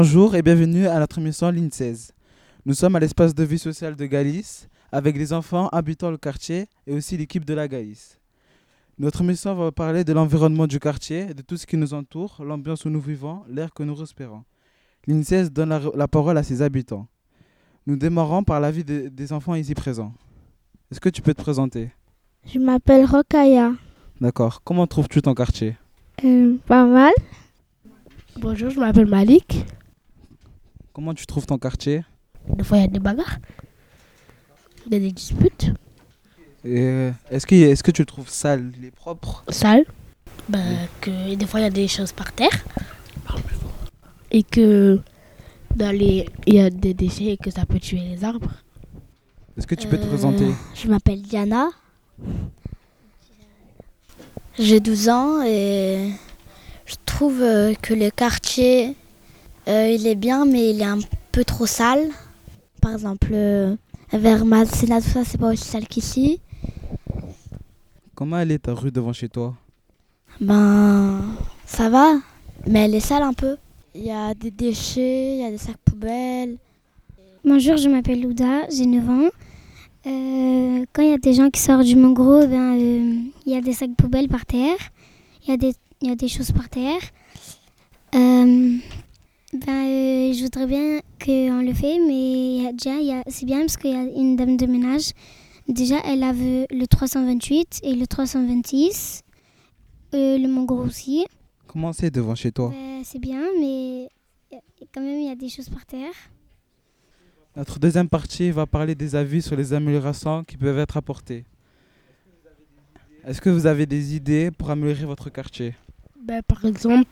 Bonjour et bienvenue à notre émission Ligne 16. Nous sommes à l'espace de vie sociale de Galice avec les enfants habitant le quartier et aussi l'équipe de la Galice. Notre émission va parler de l'environnement du quartier, de tout ce qui nous entoure, l'ambiance où nous vivons, l'air que nous respirons. Ligne 16 donne la parole à ses habitants. Nous démarrons par l'avis des enfants ici présents. Est-ce que tu peux te présenter? Je m'appelle Rokaya. D'accord. Comment trouves-tu ton quartier? Pas mal. Bonjour, je m'appelle Malik. Comment tu trouves ton quartier? Des fois, il y a des bagarres. Il y a des disputes. Et est-ce que tu le trouves sale? Il est propre? Sale. Que des fois, il y a des choses par terre. Et que il y a des déchets et que ça peut tuer les arbres. Est-ce que tu peux te présenter? Je m'appelle Diana. J'ai 12 ans et je trouve que le quartier, il est bien, mais il est un peu trop sale. Par exemple, vers Masséna, tout ça, c'est pas aussi sale qu'ici. Comment elle est ta rue devant chez toi? Ça va, mais elle est sale un peu. Il y a des déchets, il y a des sacs poubelles. Bonjour, je m'appelle Louda, j'ai 9 ans. Quand il y a des gens qui sortent du Mongro, il y a des sacs poubelles par terre, il y a des choses par terre. Je voudrais bien qu'on le fait, mais c'est bien parce qu'il y a une dame de ménage. Déjà, elle a vu le 328 et le 326, le Mongro aussi. Comment c'est devant chez toi? C'est bien, mais quand même, il y a des choses par terre. Notre deuxième partie va parler des avis sur les améliorations qui peuvent être apportées. Est-ce que vous avez des idées pour améliorer votre quartier? Par exemple,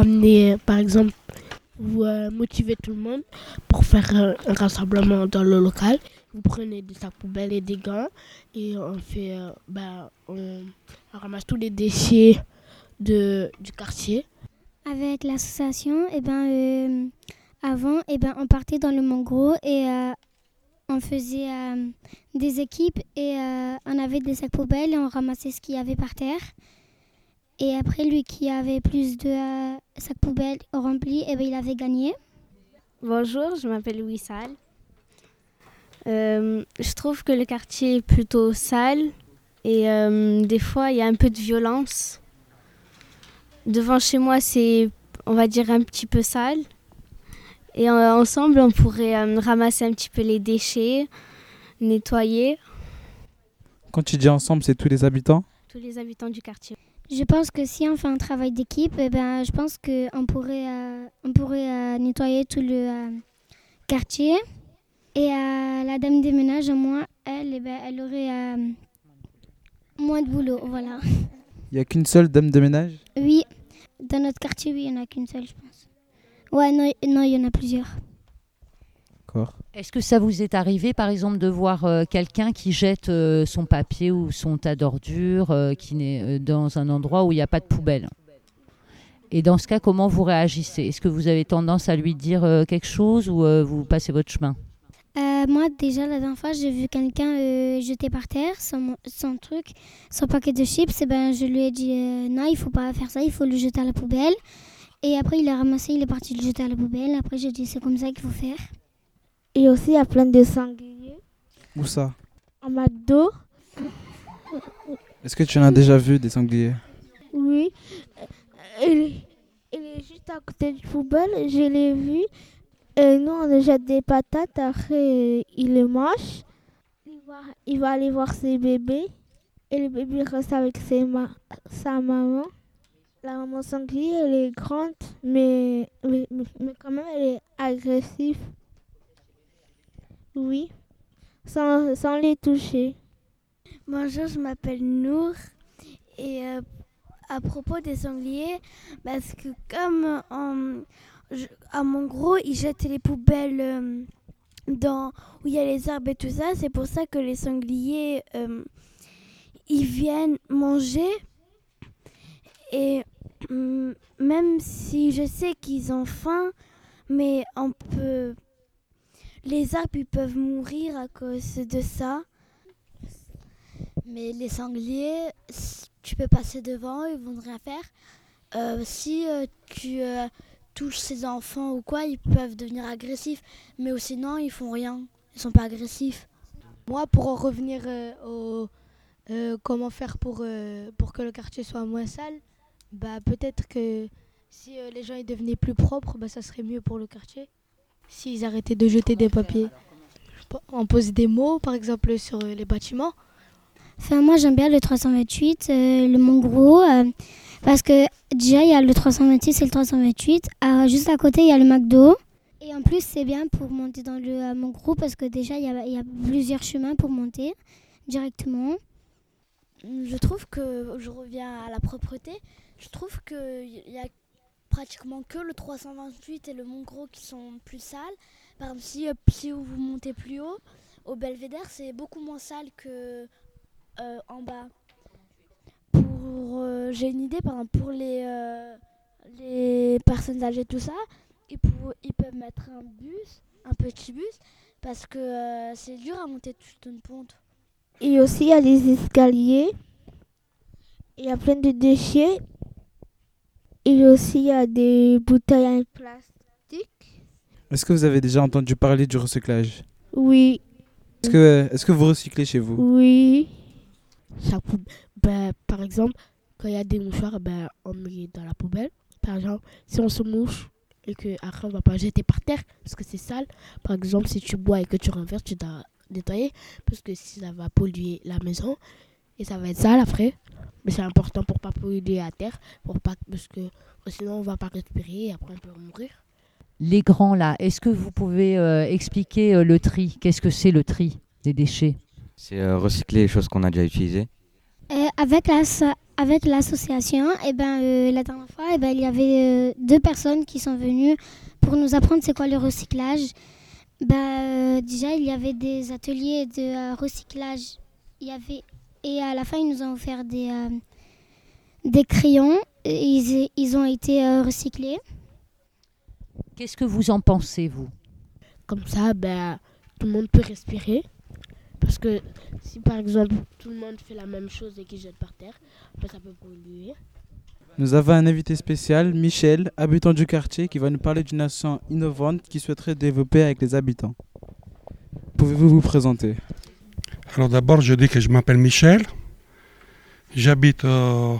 vous motivez tout le monde pour faire un rassemblement dans le local. Vous prenez des sacs poubelles et des gants et on ramasse tous les déchets du quartier. Avec l'association, avant, on partait dans le Mongro et on faisait des équipes et on avait des sacs poubelles et on ramassait ce qu'il y avait par terre. Et après, lui qui avait plus de sacs poubelles remplis, il avait gagné. Bonjour, je m'appelle Wissal. Je trouve que le quartier est plutôt sale et des fois, il y a un peu de violence. Devant chez moi, c'est, on va dire, un petit peu sale. Et ensemble, on pourrait ramasser un petit peu les déchets, nettoyer. Quand tu dis ensemble, c'est tous les habitants? Tous les habitants du quartier. Je pense que si on fait un travail d'équipe, je pense qu'on pourrait nettoyer tout le quartier. Et la dame des ménages, au moins, elle aurait moins de boulot. Voilà. Il n'y a qu'une seule dame de ménage? Oui, dans notre quartier, oui, il n'y en a qu'une seule, je pense. Ouais, non, il y en a plusieurs. D'accord. Est-ce que ça vous est arrivé, par exemple, de voir quelqu'un qui jette son papier ou son tas d'ordures qui n'est dans un endroit où il n'y a pas de poubelle? Et dans ce cas, comment vous réagissez? Est-ce que vous avez tendance à lui dire quelque chose ou vous passez votre chemin? Moi, déjà, la dernière fois, j'ai vu quelqu'un jeter par terre son truc, son paquet de chips. Je lui ai dit non, il ne faut pas faire ça, il faut le jeter à la poubelle. Et après, il l'a ramassé, il est parti le jeter à la poubelle. Après, j'ai dit c'est comme ça qu'il faut faire. Et aussi, il y a plein de sangliers. Où ça? En McDo. Est-ce que tu en as déjà vu des sangliers? Oui. Il est juste à côté du poubelle, je l'ai vu. Et nous, on jette des patates, après, il les mange. Il va aller voir ses bébés. Et le bébé reste avec sa maman. La maman sanglier, elle est grande, mais quand même, elle est agressive. Oui, sans les toucher. Bonjour, je m'appelle Nour. Et à propos des sangliers, parce que comme à mon gros, ils jettent les poubelles où il y a les arbres et tout ça, c'est pour ça que les sangliers, ils viennent manger. Et même si je sais qu'ils ont faim, mais les arbres ils peuvent mourir à cause de ça. Mais les sangliers, tu peux passer devant, ils vont rien faire. Si tu touchent ces enfants ou quoi, ils peuvent devenir agressifs. Mais sinon, ils font rien. Ils sont pas agressifs. Moi, pour en revenir comment faire pour que le quartier soit moins sale, bah, peut-être que si les gens ils devenaient plus propres, bah, ça serait mieux pour le quartier. S'ils arrêtaient de jeter des papiers. On pose des mots, par exemple, sur les bâtiments. Enfin, moi, j'aime bien le 328, le Mont Gros, parce que déjà, il y a le 326 et le 328. Juste à côté, il y a le McDo. Et en plus, c'est bien pour monter dans le Mont Gros, parce que déjà, il y a plusieurs chemins pour monter directement. Je trouve que, je reviens à la propreté, je trouve qu'il y a pratiquement que le 328 et le Mont Gros qui sont plus sales. Par exemple, si vous montez plus haut, au Belvédère, c'est beaucoup moins sale que en bas. J'ai une idée, par exemple, pour les personnes âgées, tout ça, ils peuvent mettre un petit bus, parce que c'est dur à monter toute une pente. Et aussi, il y a les escaliers. Il y a plein de déchets. Et aussi, il y a des bouteilles en plastique. Est-ce que vous avez déjà entendu parler du recyclage? Oui. Est-ce que vous recyclez chez vous? Oui. Par exemple, quand il y a des mouchoirs, on met dans la poubelle. Par exemple, si on se mouche et qu'après on ne va pas jeter par terre parce que c'est sale. Par exemple, si tu bois et que tu renverses, tu dois nettoyer parce que si ça va polluer la maison et ça va être sale après. Mais c'est important pour ne pas polluer la terre, parce que sinon on ne va pas respirer et après on peut mourir. Les grands là, est-ce que vous pouvez expliquer le tri? Qu'est-ce que c'est le tri des déchets? C'est recycler les choses qu'on a déjà utilisées. Avec l'association, la dernière fois, il y avait 2 personnes qui sont venues pour nous apprendre c'est quoi le recyclage. Déjà, il y avait des ateliers de recyclage. Et à la fin, ils nous ont offert des crayons. Ils ont été recyclés. Qu'est-ce que vous en pensez, vous? Comme ça, tout le monde peut respirer. Parce que si par exemple tout le monde fait la même chose et qu'il jette par terre, ça peut polluer. Nous avons un invité spécial, Michel, habitant du quartier, qui va nous parler d'une action innovante qu'il souhaiterait développer avec les habitants. Pouvez-vous vous présenter? Alors d'abord, je dis que je m'appelle Michel. J'habite au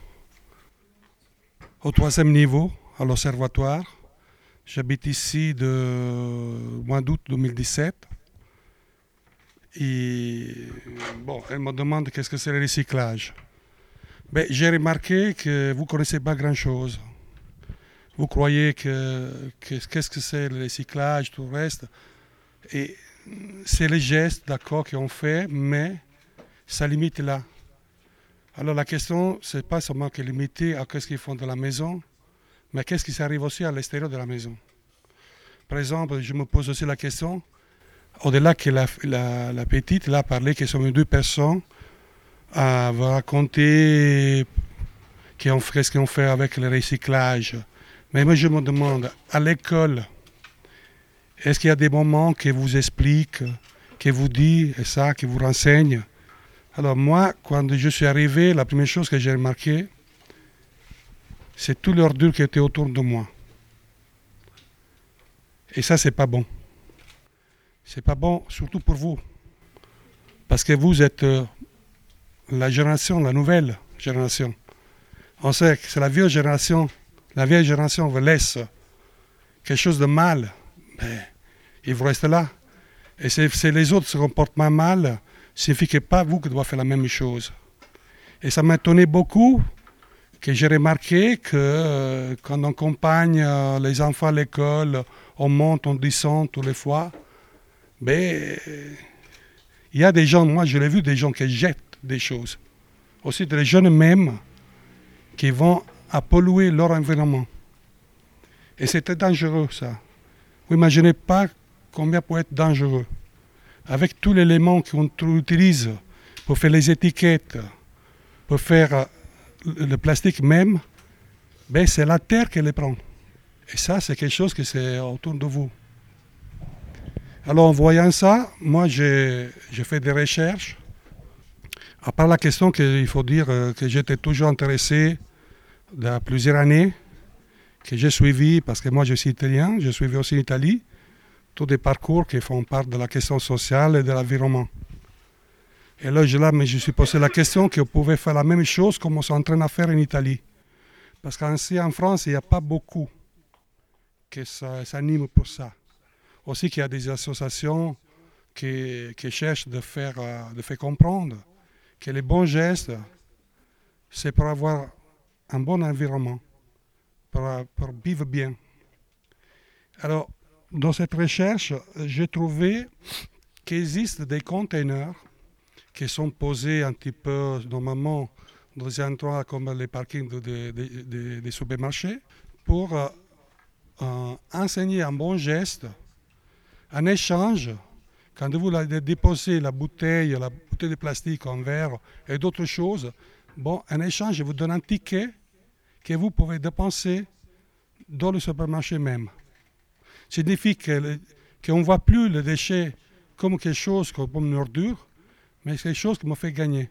3e niveau, à l'Observatoire. J'habite ici de mois d'août 2017. Et elle me demande qu'est-ce que c'est le recyclage. J'ai remarqué que vous ne connaissez pas grand-chose. Vous croyez qu'est-ce que c'est le recyclage, tout le reste. Et c'est les gestes, d'accord, qu'on fait, mais ça limite là. Alors la question, ce n'est pas seulement que limiter à ce qu'ils font de la maison, mais qu'est-ce qui s'arrive aussi à l'extérieur de la maison. Par exemple, je me pose aussi la question, au-delà que la petite là, a parlé que sont 2 personnes à raconter qu'est-ce qu'on fait avec le recyclage. Mais moi je me demande, à l'école, est-ce qu'il y a des moments qui vous expliquent, qui vous disent ça, qui vous renseignent? Alors moi, quand je suis arrivé, la première chose que j'ai remarqué, c'est tout l'ordure qui était autour de moi. Et ça, c'est pas bon. C'est pas bon, surtout pour vous. Parce que vous êtes la nouvelle génération. On sait que c'est la vieille génération. La vieille génération vous laisse quelque chose de mal. Mais il vous reste là. Et si les autres se comportent mal, signifie que pas vous qui devez faire la même chose. Et ça m'a étonné beaucoup que j'ai remarqué que quand on accompagne les enfants à l'école, on monte, on descend tous les fois. Il y a des gens, moi je l'ai vu, des gens qui jettent des choses. Aussi des jeunes même qui vont à polluer leur environnement. Et c'était dangereux ça. Vous n'imaginez pas combien peut être dangereux. Avec tous les éléments qu'on utilise pour faire les étiquettes, pour faire le plastique même, c'est la terre qui les prend. Et ça, c'est quelque chose qui est autour de vous. Alors en voyant ça, moi j'ai fait des recherches. À part la question qu'il faut dire que j'étais toujours intéressé depuis plusieurs années, que j'ai suivis, parce que moi je suis italien, j'ai suivi aussi en Italie, tous des parcours qui font part de la question sociale et de l'environnement. Et là, je me suis posé la question qu'on pouvait faire la même chose comme on est en train de faire en Italie. Parce qu'ainsi en France, il n'y a pas beaucoup qui s'animent pour ça. Aussi qu'il y a des associations qui cherchent de faire comprendre que les bons gestes, c'est pour avoir un bon environnement, pour vivre bien. Alors, dans cette recherche, j'ai trouvé qu'il existe des containers qui sont posés un petit peu normalement dans des endroits comme les parkings des supermarchés pour enseigner un bon geste, un échange. Quand vous déposez la bouteille de plastique en verre et d'autres choses, un échange, je vous donne un ticket que vous pouvez dépenser dans le supermarché même. Ça signifie qu'on ne voit plus le déchet comme quelque chose, comme une ordure, mais c'est quelque chose qui me fait gagner.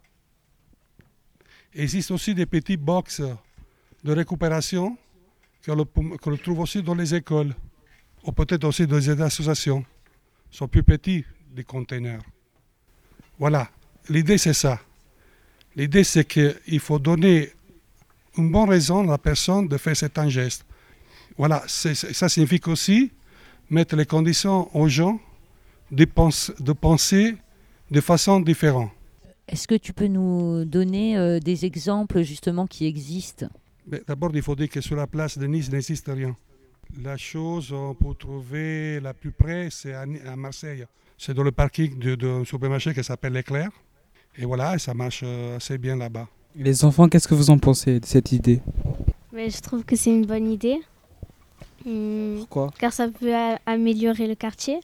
Il existe aussi des petits box de récupération qu'on trouve aussi dans les écoles, ou peut-être aussi dans les associations. Ils sont plus petits, des containers. Voilà, l'idée c'est ça. L'idée c'est qu'il faut donner une bonne raison à la personne de faire cet geste. Voilà, ça signifie aussi mettre les conditions aux gens de penser de façon différente. Est-ce que tu peux nous donner des exemples justement qui existent? D'abord, il faut dire que sur la place de Nice, il n'existe rien. La chose qu'on peut trouver la plus près, c'est à Marseille. C'est dans le parking d'un supermarché qui s'appelle L'Éclair. Et voilà, ça marche assez bien là-bas. Les enfants, qu'est-ce que vous en pensez de cette idée? Mais je trouve que c'est une bonne idée. Pourquoi? Car ça peut améliorer le quartier.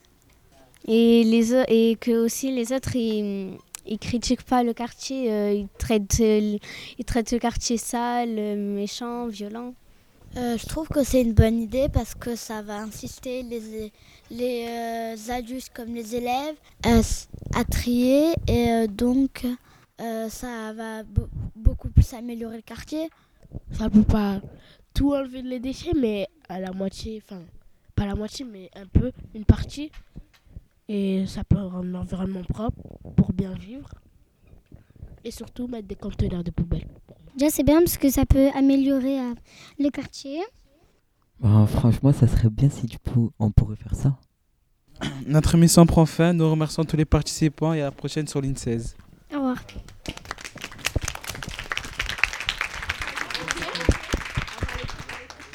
Et que aussi les autres, ils critiquent pas le quartier. Ils traitent le quartier sale, méchant, violent. Je trouve que c'est une bonne idée parce que ça va inciter les adultes comme les élèves à trier et donc ça va beaucoup plus améliorer le quartier. Ça peut pas tout enlever les déchets, mais à la moitié, enfin pas la moitié, mais un peu, une partie. Et ça peut rendre l'environnement propre pour bien vivre. Et surtout mettre des conteneurs de poubelle. Déjà, c'est bien parce que ça peut améliorer le quartier. Franchement, ça serait bien si on pourrait faire ça. Notre émission prend fin. Nous remercions tous les participants et à la prochaine sur l'INSEE. Au revoir.